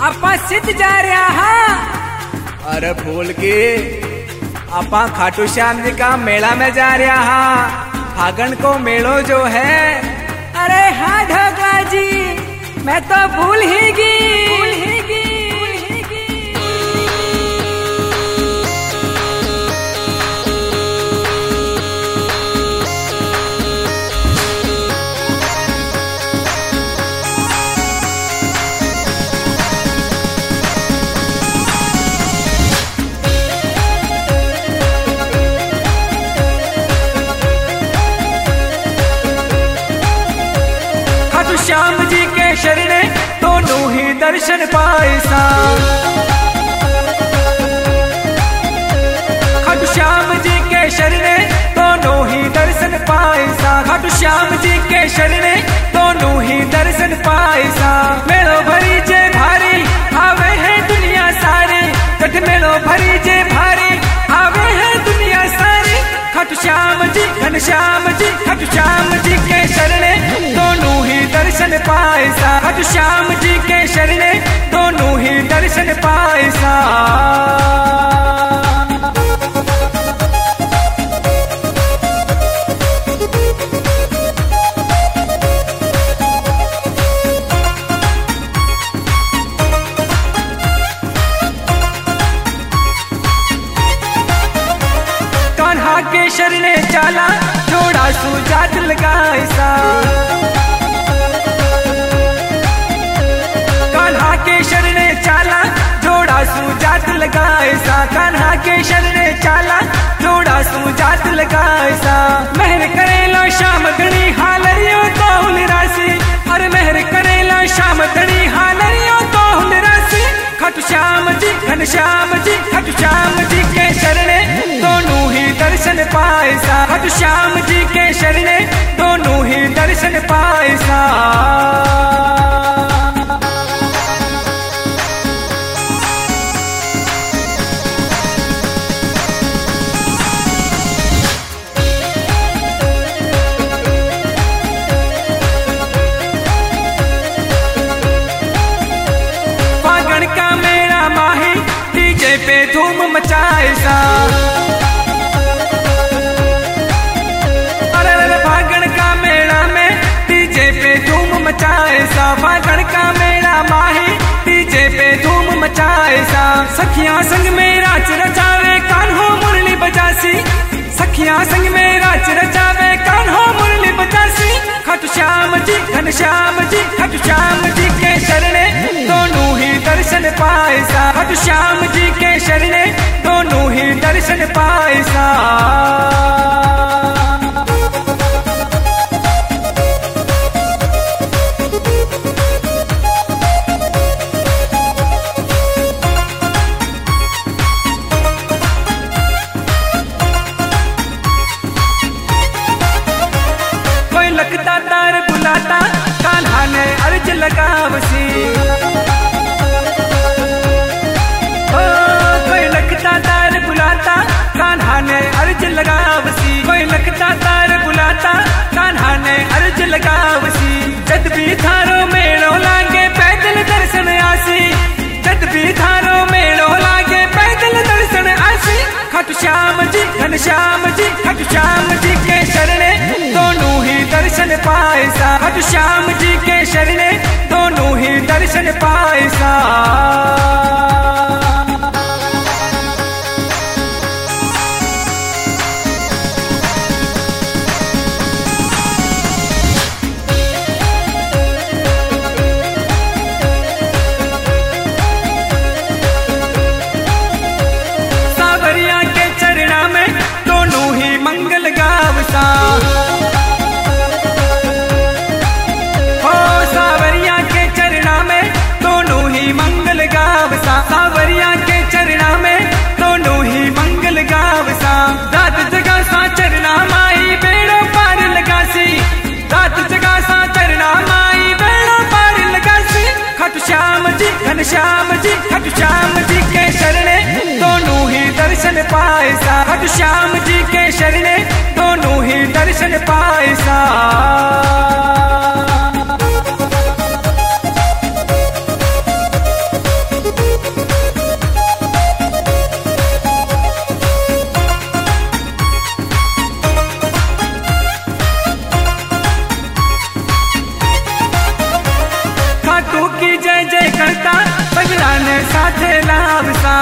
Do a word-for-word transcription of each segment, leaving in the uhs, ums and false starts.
आपा सिद्ध जा रहा हा। अरे फूल की आपा खाटू श्याम जी का मेला में जा रहा हा। फागण को मेलो जो है। अरे हाँ ढोकला जी, मैं तो भूल ही गई भूल ही गई। श्याम जी के शरणे दोनों ही दर्शन पाए सा। खाटू श्याम जी के शरणे दोनों ही दर्शन पाए सा। खाटू श्याम जी के शरणे दोनों ही दर्शन पाए सा। मेलो भरी जे भारी आवे है दुनिया सारी। जट मेलो भरी जे भारी आवे है दुनिया सारी। खाटू श्याम जी घन श्याम जी खाटू श्याम जी के शरणे दोनों ही दर्शन पाए सा। खाटू श्याम जी के शरणे दोनों ही दर्शन पाए सा। कान्हा के शरणे चाला जोड़ा सुजात लगाए सा। कान्हा के शरणे चाला जोड़ा सुजात लगाए सा। कान्हा के शरणे चाला जोड़ा सुजात लगाए सा। मेहर करेला श्याम गणी हालरियो तो राशि। अरे मेहर करेला श्याम गणी हालरियो तो राशि। खाटू श्याम जी घन श्याम जी खाटू श्याम जी के शरणे दोनों ही दर्शन पाए सा। खाटू श्याम जी के शरणे दोनों ही दर्शन पाए सा। फागण का मेरा माही डीजे पे धूम मचाए सा। अरे फागण का मेला में डीजे पे धूम मचाए सा। फागण का मेला माही डीजे पे धूम मचाए सा। सखियां संग में राच रचावे कान्हो मुरली बजासी। सखियां संग में राच रचावे कान्हो मुरली बजासी। खाटू श्याम जी घन श्याम जी खाटू श्याम जी के शरणे दोनों ही दर्शन पाए सा। खाटू श्याम जी के शरणे दोनों ही दर्शन पाए सा। कोई लगता तार बुलाता कान्हा ने अर्ज लगावसी। कोई लगता तार बुलाता कान्हा ने अर्ज लगावसी। कोई लगता तार बुलाता कान्हा ने अर्ज लगावसी। जद भी थारो मेलो लागे पैदल दर्शन आसी। जद भी थारो मेलो लागे पैदल दर्शन आसी। खाटू श्याम जी घन श्याम जी खाटू श्याम जी के शरणे दोनों ही दर्शन पाए सा। खाटू श्याम जी के शरणे दोनों ही दर्शन पाए सा। सावरिया के चरणा में दोनों ही मंगल गावसा। हो सावरिया के चरणा में दोनों ही मंगल गावसा। सावरिया के चरणा में दोनों ही मंगल गावसा। रात जगा सा चरणा माई बेड़ो पार लगासी। रात जगा सा चरणा माई बेड़ो पार लगासी। खाटू श्याम जी घन श्याम जी खाटू श्याम जी के शरणे दोनों ही दर्शन पाए सा। खाटू श्याम जी के शरणे दोनों ही दर्शन पाए सा। साथे लाभ सा।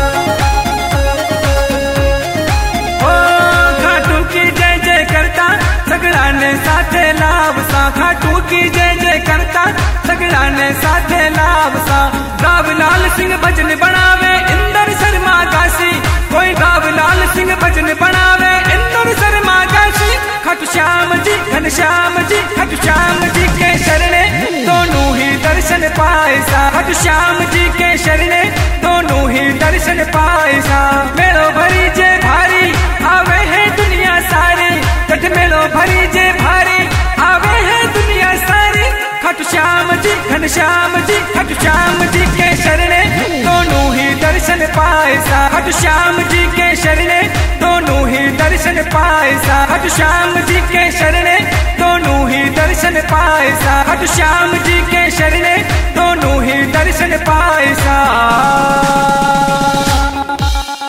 ओ खाटू की जय जय करता सगड़ा ने साथे लाभ सा। खाटू की जय जय करता सगड़ा ने साथे लाभ सा। गावलाल सिंह भजन बनावे इंदर शर्मा काशी, कोई गावलाल सिंह भजन बनावे इंदर शर्मा काशी। खाटू श्याम जी घनश्याम जी खाटू श्याम जी के शरणे दोनों ही दर्शन पाए सा। खाटू श्याम जी के शरणे दोनों ही दर्शन पाए सा। मेलो भरी जे भारी आवे है दुनिया सारी, कठ मेलो भरी जे भारी आवे है दुनिया सारी। खाटू श्याम जी घनश्याम जी खाटू श्याम जी के शरणे दोनों ही दर्शन पाए सा। खाटू श्याम जी के शरणे दोनों ही दर्शन पाए सा। खाटू श्याम जी के शरणे दोनों ही दर्शन पाए सा। खाटू श्याम जी के शरणे दोनों ही दर्शन पाए सा।